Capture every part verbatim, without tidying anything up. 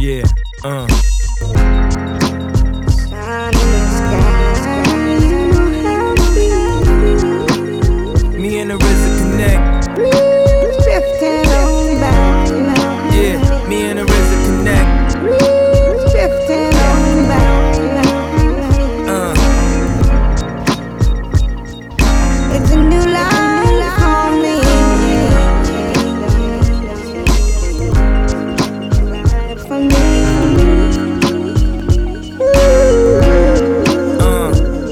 Yeah, uh. Me and the R Z A connect. Drifting on by. Yeah, me and the R Z A connect. Drifting on by. Uh. It's a new life for me. For me. Uh.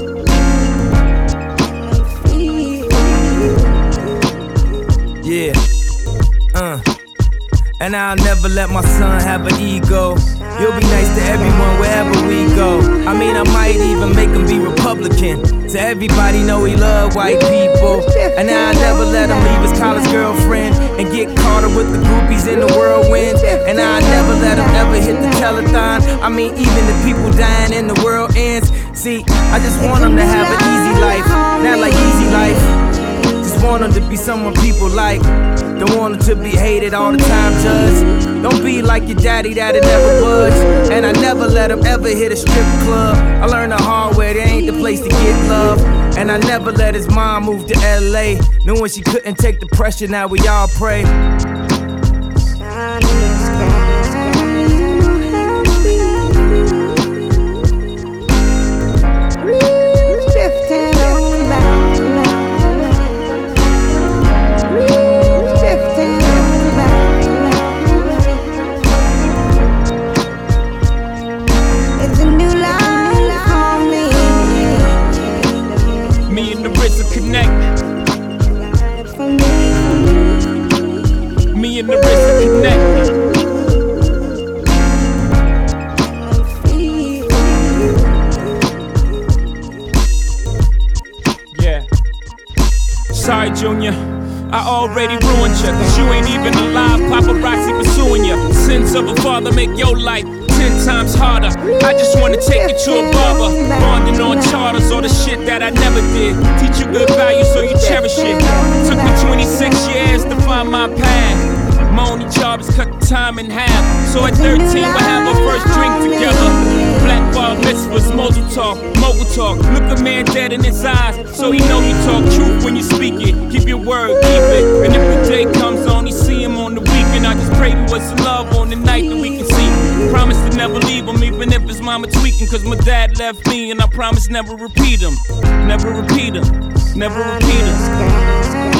Yeah. Uh. And I'll never let my son have an ego. You'll be nice to everyone wherever we go. I mean, I might even make him be Republican, so everybody know he love white people. And I'll never let him leave his college girlfriend and get caught up with the groupies in the whirlwind. And I'll never let him ever hit the telethon. I mean, even the people dying and the world ends. See, I just want him to have an easy life, not like easy life. Just want him to be someone people like. Don't want him to be hated all the time, judge. Don't be like your daddy that'll never budge. And I never let him ever hit a strip club. I learned the hard way, there ain't the place to get love. And I never let his mom move to L A, knowing she couldn't take the pressure, now we all pray. Me and the R Z A connect. Me and the R Z A connect. Yeah. Sorry, Junior, I already ruined you, cause you ain't even alive, paparazzi pursuing you. Sins of a father make your life ten times harder. I just wanna take you to a barber, bonding on charters, all the shit that I never did. Teach you good values so you cherish it. Took me twenty-six years to find my path. My only job is cut the time in half. So at thirteen we'll have our first drink together. Black bar mitzvahs, mogul talk, mogul talk. Look a man dead in his eyes, so he know you talk truth when you speak it. Keep your word, keep it. And if the day comes on, you see him on the weekend. I just pray we was some love on the night that we can see. Promise to never leave him, even if his mama tweaking. Cause my dad left me, and I promise never repeat him. Never repeat him, never repeat him.